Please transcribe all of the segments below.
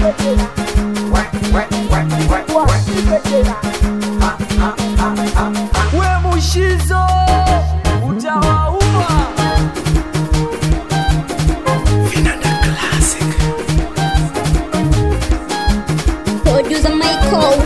We Mushizo utawaua. Vinanda Classic. Producer Michael.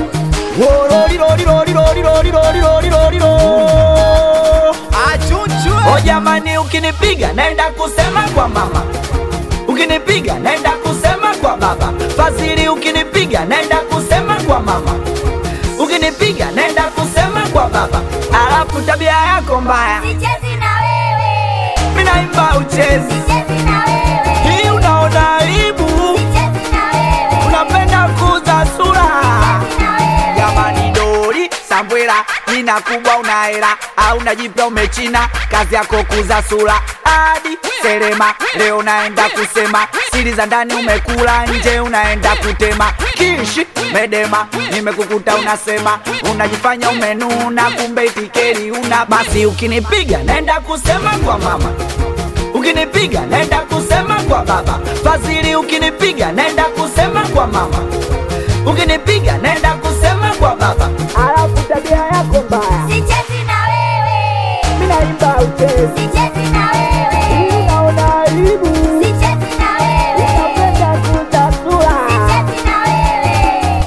Oh jamani, ukinipiga naenda kusema kwa mama, ukinipiga naenda kusema kwa baba. Fazili ukinipiga naenda kusema kwa mama, ukinipiga naenda kusema kwa baba. Alafu tabia yako mbaya, Sichezi na wewe. mimi naimba uchezi. Sichezi na wewe. Hii unaona aibu, Sichezi na wewe. unapenda kuza sura. Sichezi na wewe. Jamani dori Sambwela, jina kubwa unaela au unajipya umechina, kazi yako kuza sura. Hadi Selema leo naenda kusema, siri za ndani umekula, nje unaenda kutema. Kishi Medema nimekukuta unasema, unajifanya umenuna, kumbe itikeri una. Basi ukinipiga naenda kusema kwa mama, ukinipiga naenda kusema kwa baba. Fazili ukinipiga naenda kusema kwa mama, ukinipiga naenda kusema kwa baba. Alafu tabia yako mbaya, Sichezi na wewe. mimi naimba uchezi. Sichezi na wewe. Unaona aibu, Sichezi na wewe. unapenda kuza sura. Sichezi na wewe.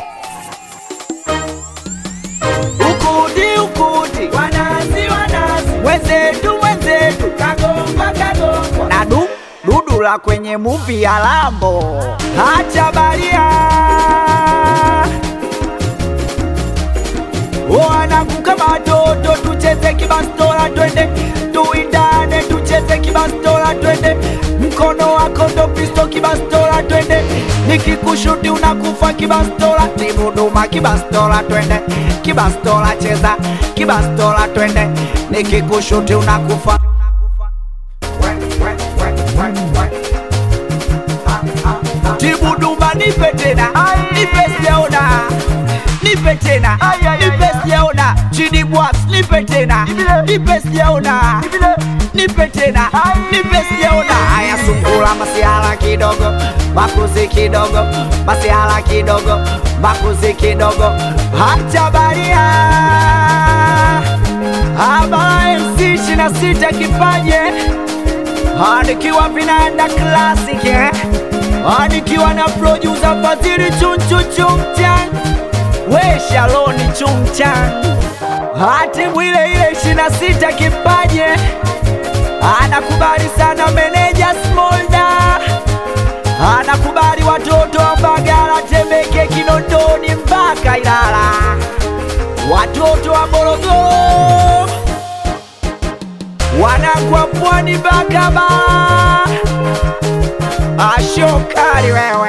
Ukudi wanazi wenzetu kagomba na dudu la kwenye movie ya Lambo. Acha baria wanangu kama watoto, tucheze kibastola twende, tuindane tucheze kibastola twende, mkono wako ndo pisto kibastola twende, nikikushuti unakufa kibastola, tibuduma kibastola twende, kibastola cheza kibastola twende, nikikushuti unakufa. Tibuduma nipe tena, nipe siaona, nipe tena, nipe siaona. Chidi Bwax nipe tena, nipe siaona, nipe tena, nipe siaona. Haya sungula masiala kidogo, makuzi kidogo, masiala kidogo, makuzi kidogo. Hacha baria Abara MC 26 kipaje, nikiwa Vinanda Classic nikiwa na producer Fazili Chungchan, we Shaloni Chungchan. Timu ile ile 26 kipaje, anakubali sana meneja Smolda, anakubali watoto wa Mbagala, Temeke, Kinondoni mpaka Ilala, watoto wa Morogoro, wanangu wa Pwani mpaka Ashokali wewe.